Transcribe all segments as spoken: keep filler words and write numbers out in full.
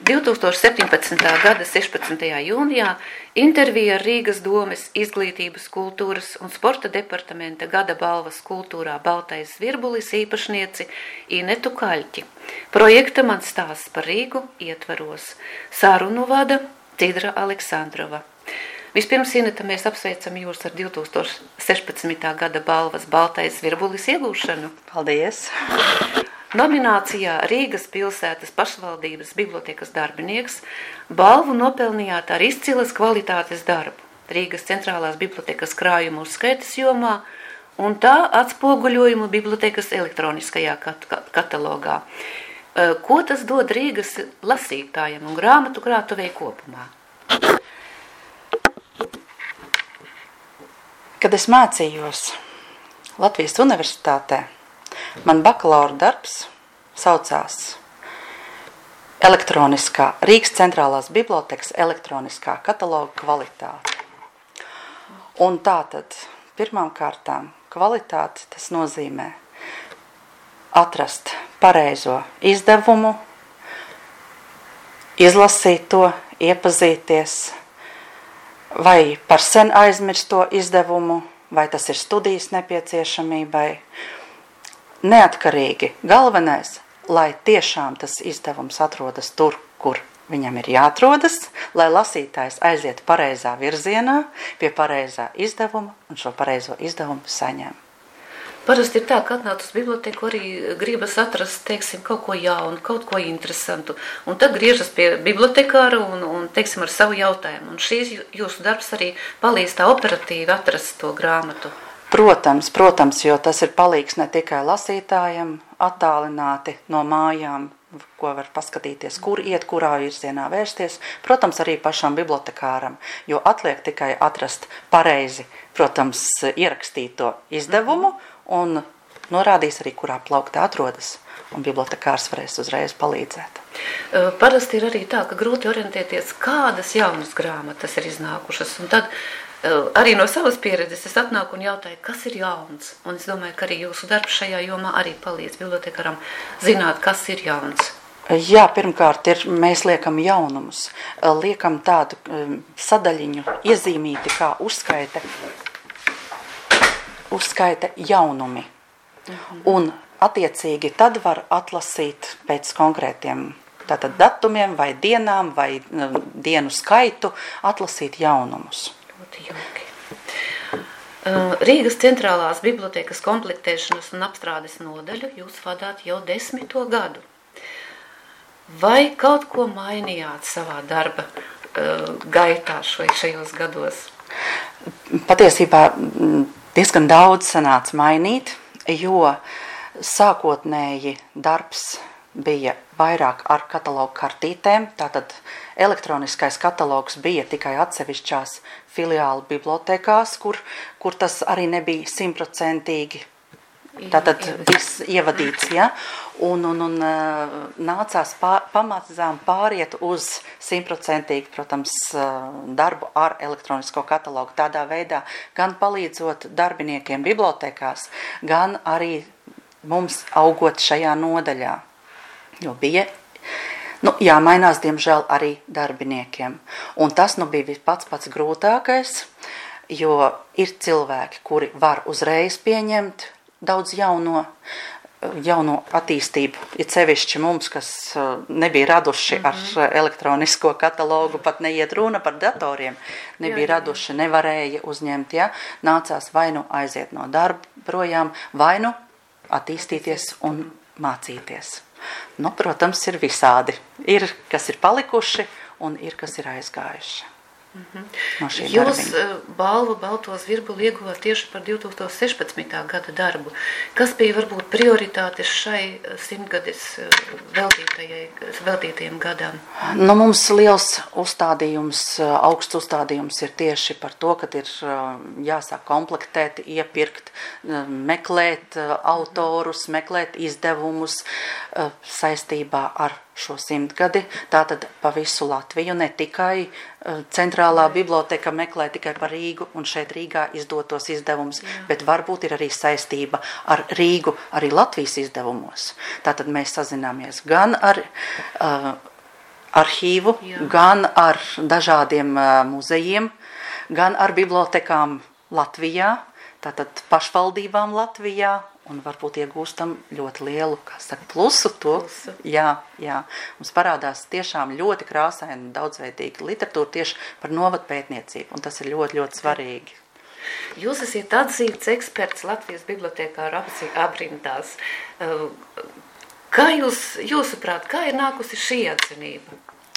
divtūkstoš septiņpadsmitā gada sešpadsmitajā jūnijā intervija ar Rīgas domes izglītības, kultūras un sporta departamenta gada balvas kultūrā Baltais Virbulis īpašnieci Inetu Kaļķi. Projekta Man stāsts par Rīgu ietvaros. Sārunu vada Cidra Aleksandrova. Vispirms, Ineta, mēs apsveicam jūs ar divtūkstoš sešpadsmitā gada balvas Baltais Virbulis iegūšanu. Paldies! Nominācijā Rīgas pilsētas pašvaldības bibliotekas darbinieks balvu nopelnījāt ar izcilas kvalitātes darbu Rīgas centrālās bibliotekas krājumu uzskaites jomā un tā atspoguļojumu bibliotekas elektroniskajā kat katalogā. Ko tas dod Rīgas lasītājiem un grāmatu krātuvei kopumā? Kad es mācījos Latvijas universitātē, man bakalaura darbs saucās elektroniskā, Rīgas centrālās bibliotekas elektroniskā kataloga kvalitāte. Un tātad, pirmām kārtām, kvalitāte tas nozīmē atrast pareizo izdevumu, izlasīt to, iepazīties, vai par sen aizmirsto izdevumu, vai tas ir studijas nepieciešamībai. Neatkarīgi. Galvenais, lai tiešām tas izdevums atrodas tur, kur viņam ir jāatrodas, lai lasītājs aiziet pareizā virzienā, pie pareizā izdevuma un šo pareizo izdevumu saņem. Parasti ir tā, ka atnāc uz biblioteku arī gribas atrast, teiksim, kaut ko jaunu, kaut ko interesantu, un tad griežas pie bibliotekāra un, un teiksim, ar savu jautājumu. Un šīs jūsu darbs arī palīdz tā operatīvi atrast to grāmatu. Protams, protams, jo tas ir palīgs ne tikai lasītājiem, attālināti no mājām, ko var paskatīties, kur iet, kurā virzienā vērsties, protams, arī pašam bibliotekāram, jo atliek tikai atrast pareizi, protams, ierakstīto izdevumu un norādīs arī, kurā plauktā atrodas, un bibliotekārs varēs uzreiz palīdzēt. Parasti ir arī tā, ka grūti orientēties, kādas jaunas grāmatas ir iznākušas, un tad arī no savas pieredzes es atnāku un jautāju, kas ir jauns. Un es domāju, ka arī jūsu darbs šajā jomā arī palīdz bibliotekaram zināt, kas ir jauns. Jā, pirmkārt, ir, mēs liekam jaunumus. Liekam tādu sadaļiņu iezīmīti kā uzskaite, uzskaite jaunumi. Mhm. Un attiecīgi tad var atlasīt pēc konkrētiem tātad datumiem vai dienām vai dienu skaitu atlasīt jaunumus. Rīgas centrālās bibliotekas komplektēšanas un apstrādes nodaļu jūs vadāt jau desmito gadu. Vai kaut ko mainījāt savā darba gaitā šajos gados? Patiesībā diezgan daudz sanāca mainīt, jo sākotnēji darbs bija vairāk ar katalogu kartītēm, tātad elektroniskais katalogs bija tikai atsevišķās filiālu bibliotekās, kur, kur tas arī nebija simtprocentīgi, tātad viss ievadīts, ja, un, un, un nācās pār, pamazām pāriet uz simtprocentīgi, protams, darbu ar elektronisko katalogu, tādā veidā gan palīdzot darbiniekiem bibliotekās, gan arī mums augot šajā nodaļā. Jo bija, nu, jāmainās, diemžēl, arī darbiniekiem. Un tas, nu, bija pats pats grūtākais, jo ir cilvēki, kuri var uzreiz pieņemt daudz jauno, jauno attīstību. Ir sevišķi mums, kas nebija raduši mm-hmm. ar elektronisko katalogu, pat neiet runa par datoriem, nebija jā, jā. raduši, nevarēja uzņemt, ja, nācās vai nu aiziet no darba projām, vai nu attīstīties un mācīties. Nu, protams, ir visādi. Ir, kas ir palikuši, un ir, kas ir aizgājuši. Mm-hmm. No Jūs darbiņa. balvu Baltos Virbuli ieguvāt tieši par divtūkstoš sešpadsmitā gada darbu. Kas bija varbūt prioritātes šai simtgades veltītajiem gadām? Nu, mums liels uzstādījums, augsts uzstādījums ir tieši par to, kad ir jāsāk komplektēt, iepirkt, meklēt autorus, meklēt izdevumus saistībā ar šo simtgadi, tātad pa visu Latviju, ne tikai centrālā biblioteka meklē tikai par Rīgu un šeit Rīgā izdotos izdevumus, Jā. bet varbūt ir arī saistība ar Rīgu, arī Latvijas izdevumos. Tātad mēs sazināmies gan ar uh, arhīvu, Jā. gan ar dažādiem uh, muzejiem, gan ar bibliotekām Latvijā, tātad pašvaldībām Latvijā, un varbūt iegūstam ļoti lielu, kā saka, plusu to. Plusu. Jā, jā. Mums parādās tiešām ļoti krāsaina un daudzveidīga literatūra tieši par novadpētniecību, un tas ir ļoti, ļoti svarīgi. Jūs esat atzīts eksperts Latvijas bibliotekāru aprindās. Kā jūs, jūsuprāt, kā ir nākusi šī atzinība?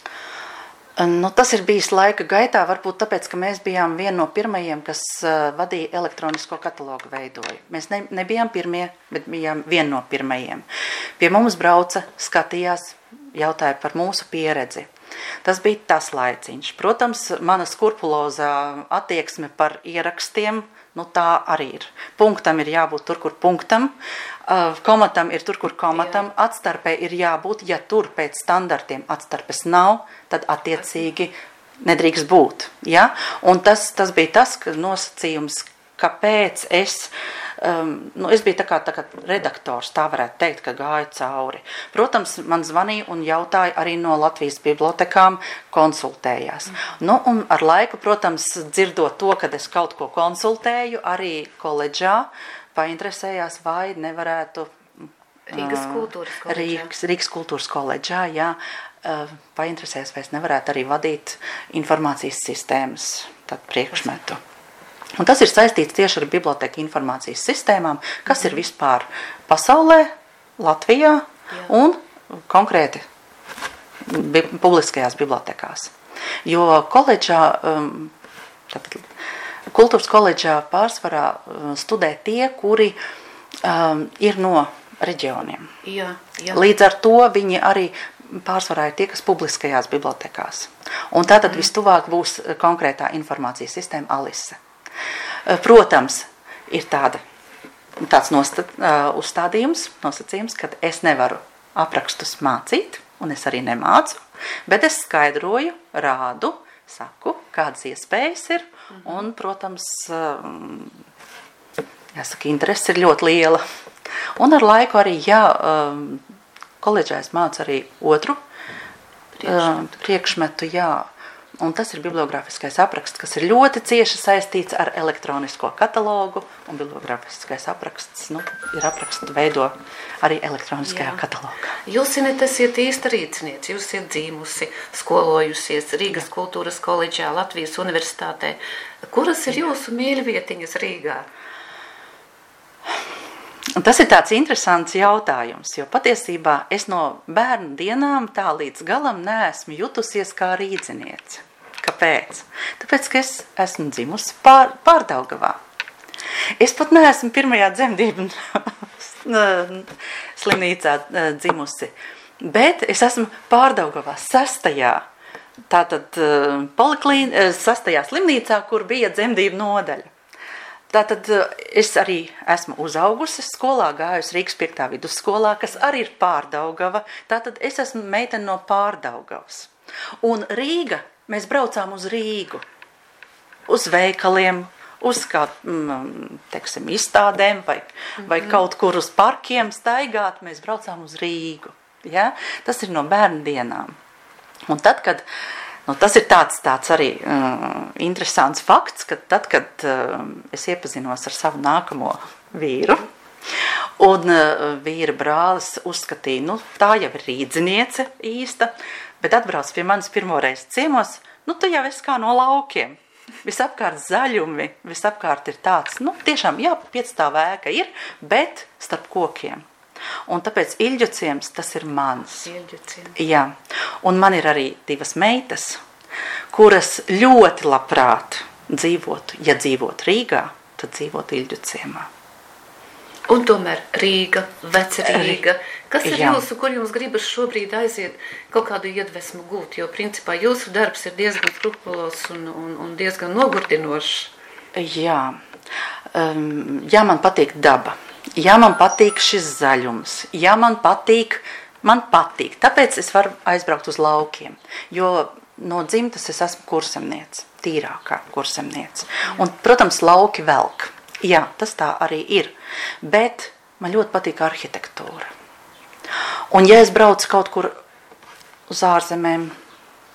Nu, tas ir bijis laika gaitā, varbūt tāpēc, ka mēs bijām viena no pirmajiem, kas uh, vadīja elektronisko katalogu veidoju. Mēs ne, nebijām pirmie, bet bijām viena no pirmajiem. Pie mums brauca, skatījās, jautāja par mūsu pieredzi. Tas bija tas laiciņš. Protams, mana skrupulozā attieksme par ierakstiem, nu tā arī ir. Punktam ir jābūt tur, kur punktam, uh, komatam ir tur, kur komatam, Jā. Atstarpē ir jābūt, ja tur pēc standartiem atstarpes nav, tad attiecīgi nedrīkst būt. Ja? Un tas, tas bija tas nosacījums, kāpēc es, um, nu es biju tā kā, tā kā redaktors, tā varētu teikt, ka gāju cauri. Protams, man zvanīja un jautāja arī no Latvijas bibliotekām, konsultējās. Mm. Nu, un ar laiku, protams, dzirdot to, kad es kaut ko konsultēju, arī koledžā painteresējās, vai nevarētu Rīgas kultūras koledžā. Rīgas, Rīgas kultūras koledžā, jā, painteresējās, vai es nevarētu arī vadīt informācijas sistēmas tad priekšmetu. Un tas ir saistīts tieši ar biblioteka informācijas sistēmām, kas mm. ir vispār pasaulē, Latvijā Jā. Un konkrēti bi publiskajās bibliotekās. Jo koledžā, um, tāpēc, kultūras koledžā pārsvarā um, studē tie, kuri um, ir no reģioniem. Jā, jā. Līdz ar to viņi arī pārsvarā ir tie, kas publiskajās bibliotekās. Un tātad mm. vistuvāk būs konkrētā informācijas sistēma Alise. Protams, ir tāda, tāds nostat, uzstādījums, nosacījums, kad es nevaru aprakstus mācīt, un es arī nemācu, bet es skaidroju, rādu, saku, kādas iespējas ir, un, protams, jāsaka, interese ir ļoti liela. Un ar laiku arī, jā, koledžā es mācu arī otru priekšmetu, priekšmetu jā, un tas ir bibliogrāfiskais apraksts, kas ir ļoti cieši saistīts ar elektronisko katalogu, un bibliogrāfiskais apraksts, nu, ir aprakstu veido arī elektroniskajā Jā. Katalogā. Jūs, Inet, esiet īsta rīcniece, jūs esat dzīmusi, skolojusies Rīgas kultūras koledžā, Latvijas universitātē. Kuras ir jūsu mīļvietiņas Rīgā? Tas ir tāds interesants jautājums, jo patiesībā es no bērnu dienām tā līdz galam neesmu jutusies kā rīdziniece. Kāpēc? Tāpēc, ka es esmu dzimusi pār, Pārdaugavā. Es pat neesmu pirmajā dzemdību slimnīcā dzimusi, bet es esmu Pārdaugavā sastajā, tātad poliklīn, sastajā slimnīcā, kur bija dzemdību nodaļa. Tātad es arī esmu uzaugusi skolā, gājusi Rīgas piektā vidusskolā, kas arī ir Pārdaugava. Tātad es esmu meitene no Pārdaugavas. Un Rīga, mēs braucām uz Rīgu, uz veikaliem, uz kā, teiksim, izstādēm vai, mm-hmm. vai kaut kur uz parkiem staigāt, mēs braucām uz Rīgu. Ja? Tas ir no bērnu dienām. Un tad, kad Nu, tas ir tāds, tāds arī uh, interesants fakts, ka tad, kad uh, es iepazinos ar savu nākamo vīru, un uh, vīra brālis uzskatīja, nu, tā jau ir rīdziniece īsta, bet atbrauc pie manis pirmoreiz ciemos, nu, tu jau esi kā no laukiem. Visapkārt zaļumi, visapkārt ir tāds, nu, tiešām, jā, piecstāv ēka ir, bet starp kokiem. Un tāpēc Iļģuciems tas ir mans. Iļģuciems. Jā. Un man ir arī divas meitas, kuras ļoti labprāt dzīvotu, ja dzīvotu Rīgā, tad dzīvotu Iļģuciemā. Un tomēr Rīga, Veci Rīga, kas ir Jā. Jūsu, kur jums gribas šobrīd aiziet kaut kādu iedvesmu gūt, jo principā jūsu darbs ir diezgan skrupulos un, un, un diezgan nogurdinošs. Jā. Um, jā, man patīk daba. Ja man patīk šis zaļums, ja man patīk, man patīk, tāpēc es varu aizbraukt uz laukiem, jo no dzimtas es esmu kursemniece, tīrākā kursemniece. Un, protams, lauki velk. Jā, tas tā arī ir, bet man ļoti patīk arhitektūra. Un ja es braucu kaut kur uz ārzemēm,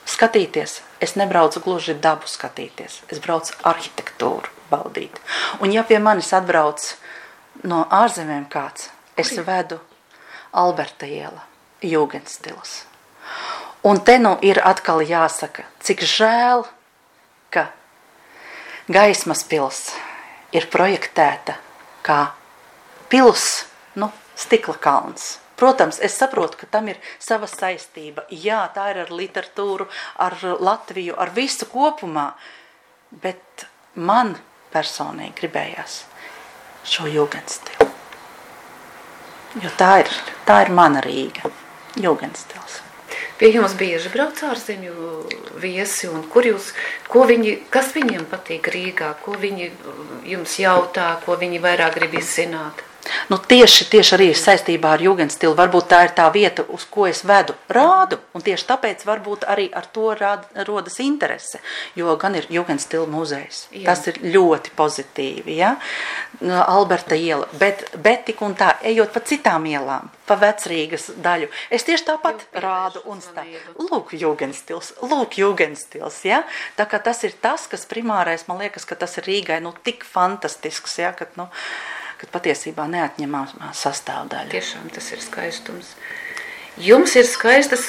skatīties. Es nebraucu gluži dabu skatīties. Es braucu arhitektūru baudīt. Un ja pie manis atbrauc no ārzemēm kāds, es vedu Alberta iela, Jugendstils. Un te nu ir atkal jāsaka, cik žēl, ka Gaismas pils ir projektēta kā pils, nu, stikla kalns. Protams, es saprotu, ka tam ir sava saistība. Jā, tā ir ar literatūru, ar Latviju, ar visu kopumā. Bet man personīgi gribējās šo Jugendstilu. Jo tā ir, tā ir mana Rīga, Jugendstils. Pie jums bieži brauc ārzemju viesi, un kur jūs, ko viņi, kas viņiem patīk Rīgā, ko viņi jums jautā, ko viņi vairāk grib izzināt? Nu, tieši, tieši arī saistībā ar Jugendstilu, varbūt tā ir tā vieta, uz ko es vedu rādu, un tieši tāpēc varbūt arī ar to rād, rodas interese, jo gan ir Jugendstila muzejs. Jā. Tas ir ļoti pozitīvi, ja? Alberta iela, bet, bet tik un tā, ejot pa citām ielām, pa Vecrīgas daļu, es tieši tāpat Jū, rādu un stāvu. Lūk, Jugendstils, lūk, Jugendstils, ja? Tā kā tas ir tas, kas primārais, man liekas, ka tas ir Rīgai, nu, tik fantastisks, ja, kad, nu, kad patiesībā neatņemama sastāvdaļa. Tiešām tas ir skaistums. Jums ir skaistas,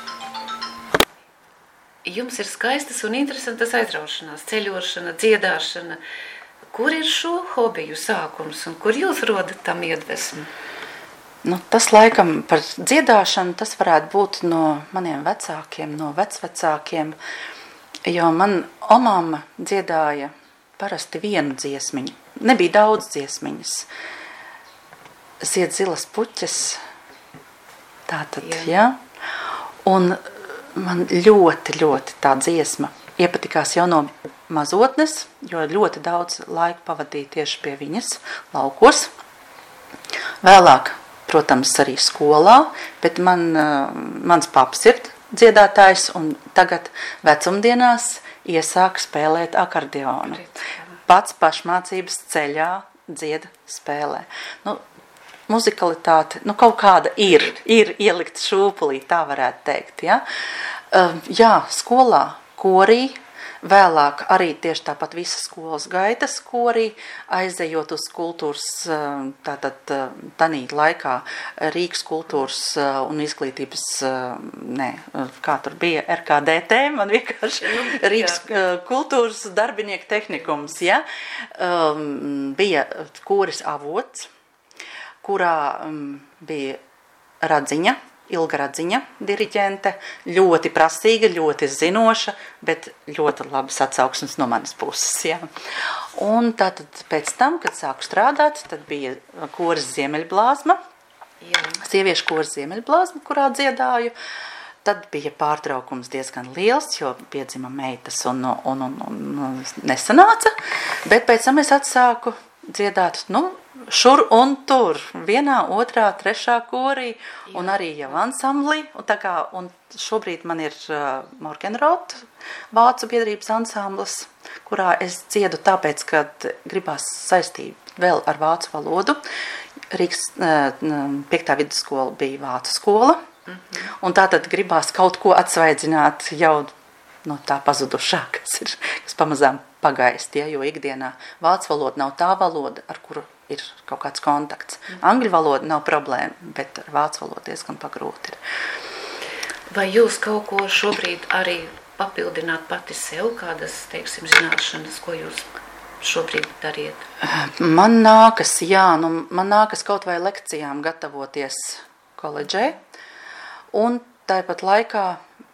jums ir skaistas un interesantas aizraušanās, ceļošana, dziedāšana. Kur ir šo hobiju sākums un kur jūs rodat tam iedvesmu? Nu, tas laikam par dziedāšanu, tas varētu būt no maniem vecākiem, no vecvecākiem, jo man omama dziedāja parasti vienu dziesmiņu. Nebija daudz dziesmiņas. Zied zilas puķes. Tātad, jā. Ja? Un man ļoti, ļoti tā dziesma iepatikās jau no mazotnes, jo ļoti daudz laika pavadīju tieši pie viņas laukos. Vēlāk, protams, arī skolā, bet man, mans paps ir dziedātājs un tagad vecumdienās iesāk spēlēt akordeonu. Pats pašmācības ceļā dzied spēlē. Nu, muzikalitāte, nu, kaut kāda ir, ir ielikt šūpulī, tā varētu teikt, ja? Uh, jā, skolā korī, vēlāk arī tieši tāpat visas skolas gaitas korī, aizejot uz kultūras, tātad tanī laikā Rīgas kultūras un izglītības, ne, kā tur bija, R K D T, man vienkārši Rīgas kultūras darbinieku tehnikums, ja, um, bija koris Avots, kurā um, bija Radziņa, Ilga Radziņa, diriģente, ļoti prasīga, ļoti zinoša, bet ļoti labas atsauksmes no manas puses. Ja. Un tātad pēc tam, kad sāku strādāt, tad bija koris Ziemeļblāzma, jā. Sieviešu koris Ziemeļblāzma, kurā dziedāju. Tad bija pārtraukums diezgan liels, jo piedzima meitas un, un, un, un nesanāca, bet pēc tam es atsāku dziedāt, nu, šur un tur, vienā, otrā, trešā korī, un arī jau ansamblī, un tā kā, un šobrīd man ir uh, Morgenrot, vācu biedrības ansamblis, kurā es dziedu tāpēc, ka gribās saistīt vēl ar vācu valodu. Rīgas uh, piektā vidusskola bija vācu skola, mm-hmm. un tātad gribās kaut ko atsvaidzināt jau no tā pazudušā, kas ir, kas pamazām pagaist, ja, jo ikdienā vācu valoda nav tā valoda, ar kuru ir kaut kāds kontakts. Angļu valoda nav problēma, bet ar vācu valodu diezgan pagrūti ir. Vai jūs kaut ko šobrīd arī papildināt pati sev, kādas, teiksim, zināšanas, ko jūs šobrīd dariet? Man nākas, jā, nu, man nākas kaut vai lekcijām gatavoties koledžē, un tāpat laikā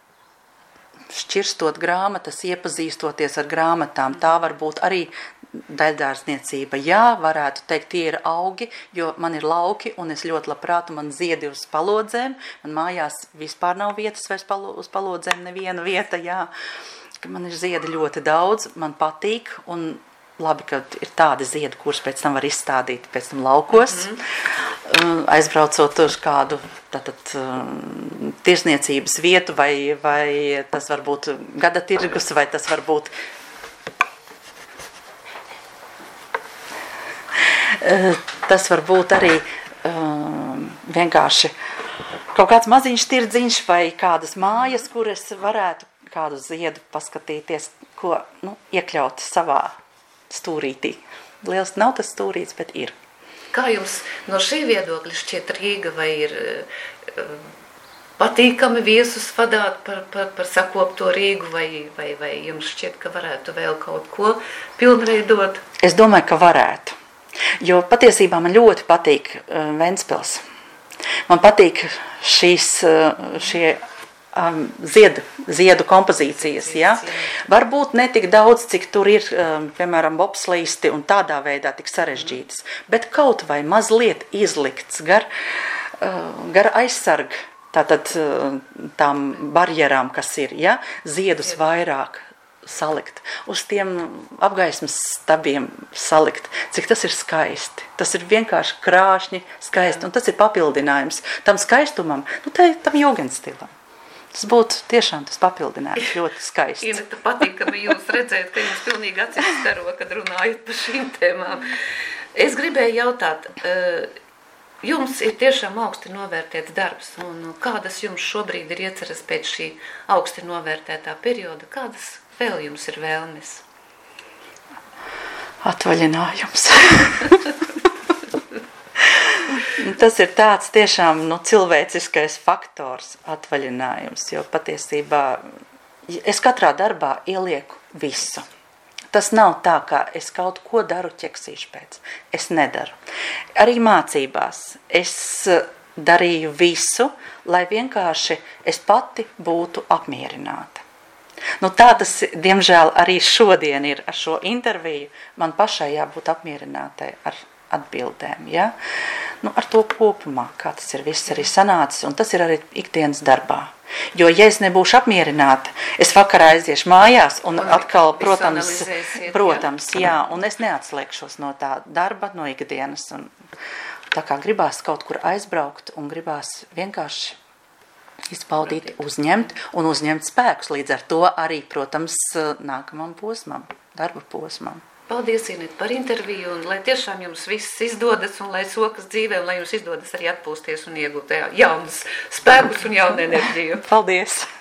šķirstot grāmatas, iepazīstoties ar grāmatām, tā var būt arī daļdārzniecība. Jā, varētu teikt, tie ir augi, jo man ir lauki, un es ļoti labprāt, man ziedi uz palodzēm, man mājās vispār nav vietas vairs palo, uz palodzēm, neviena vieta, jā. Man ir ziedi ļoti daudz, man patīk, un labi, ka ir tādi ziedi, kurus pēc tam var izstādīt pēc tam laukos, mm-hmm. aizbraucot uz kādu tātad, tirsniecības vietu, vai, vai tas var būt gada tirgus, vai tas var būt tas var būt arī um, vienkārši kaut kāds maziņš tirdziņš vai kādas mājas, kur es varētu kādu ziedu paskatīties, ko nu, iekļaut savā stūrītī. Liels nav tas stūrīts, bet ir. Kā jums no šī viedokļa šķiet Rīga, vai ir patīkami viesus vadāt par, par, par sakopto Rīgu, vai, vai, vai jums šķiet, ka varētu vēl kaut ko pilnveidot? Es domāju, ka varētu, jo patiesībā man ļoti patīk uh, Ventspils. Man patīk šīs, uh, šie um, ziedu, ziedu kompozīcijas, ja? Varbūt ne tik daudz, cik tur ir, um, piemēram, bobslīsti un tādā veidā tik sarežģītas, bet kaut vai mazliet izlikts gar, uh, gar aizsargu, tātad tām barjerām, kas ir, ja, ziedus vairāk salikt, uz tiem apgaismas stabiem salikt, cik tas ir skaisti. Tas ir vienkārši krāšņi, skaisti, un tas ir papildinājums tam skaistumam, nu, tai, tam jogenstilam. Tas būtu tiešām tas papildinājums ļoti skaists. Ineta, patīkami jūs redzēt, ka jums pilnīgi acis staro, kad runājat par šīm tēmām. Es gribēju jautāt, uh, jums ir tiešām augsti novērtēts darbs, un kādas jums šobrīd ir ieceras pēc šī augsti novērtētā perioda? Kādas vēl jums ir vēlmes? Atvaļinājums. Tas ir tāds tiešām nu, cilvēciskais faktors, atvaļinājums, jo patiesībā es katrā darbā ielieku visu. Tas nav tā, ka es kaut ko daru ķeksīšu pēc. Es nedaru. Arī mācībās es darīju visu, lai vienkārši es pati būtu apmierināta. Nu, tā tas, diemžēl, arī šodien ir ar šo interviju. Man pašai jābūt apmierinātai ar atbildēm. Ja? Nu, ar to kopumā, kā tas ir viss arī sanācis, un tas ir arī ikdienas darbā. Jo, ja es nebūšu apmierināta, es vakarā aiziešu mājās un, un atkal, protams, protams, jā, un es neatslēgšos no tā darba, no ikdienas. Un tā kā gribās kaut kur aizbraukt un gribās vienkārši izpaudīt, uzņemt un uzņemt spēkus. Līdz ar to arī, protams, nākamam posmam, darba posmam. Paldies, Ineta, par interviju, un lai tiešām jums viss izdodas, un lai sokas dzīvē, un lai jums izdodas arī atpūsties un iegūt jaunus spēkus un jaunu enerģiju. Paldies!